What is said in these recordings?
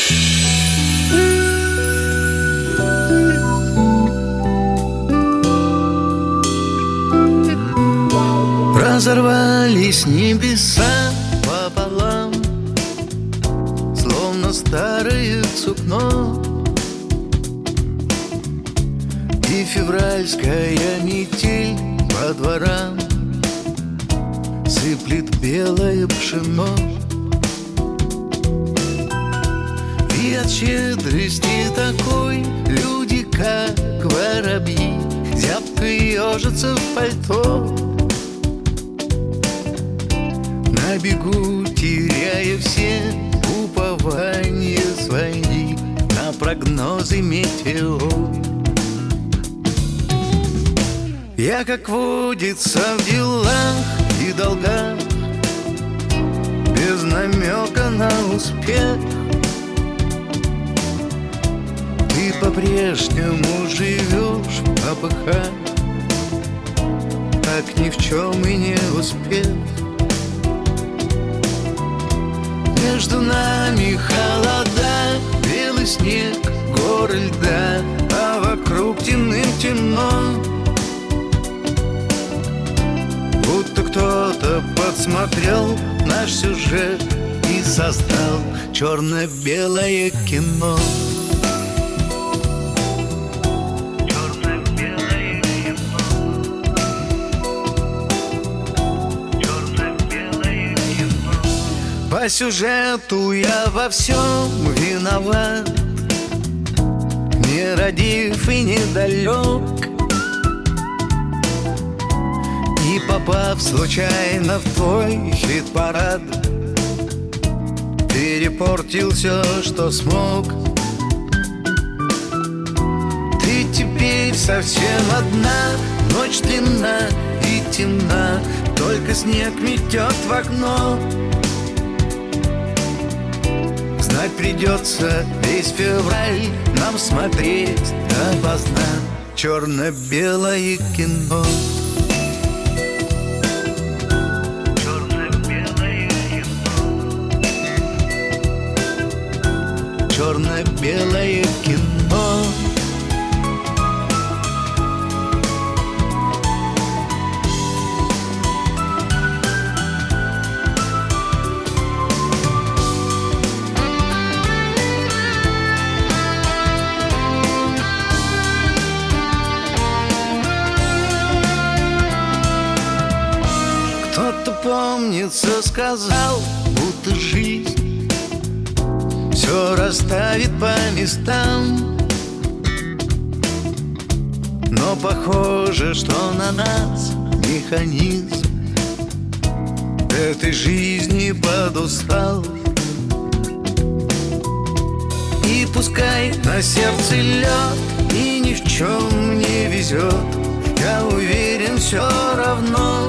Разорвались небеса пополам, словно старое сукно, и февральская метель по дворам сыплет белое пшено. И от щедрости такой люди, как воробьи, зябко ежатся в пальто, на бегу теряя все упования свои на прогнозы метеор. Я, как водится, в делах и долгах, без намека на успех. Ты по-прежнему живешь в попыхах, как ни в чем и не успев. Между нами холода, белый снег, горы льда, а вокруг темным-темно. Будто кто-то подсмотрел наш сюжет и создал черно-белое кино. По сюжету я во всем виноват, не родив и недалек, и попав случайно в твой хит-парад, перепортил все, что смог. Ты теперь совсем одна, ночь длинна и темна, только снег метет в окно. Знать придется весь февраль нам смотреть допоздна черно-белое кино. Черно-белое кино. Черно-белое кино. Кто-то, помнится, сказал, будто жизнь все расставит по местам. Но похоже, что на нас механизм этой жизни подустал. И пускай на сердце лед и ни в чем не везет, я уверен, все равно.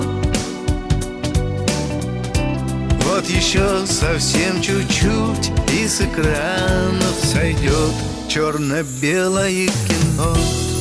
Вот еще совсем чуть-чуть, и с экранов сойдет черно-белое кино.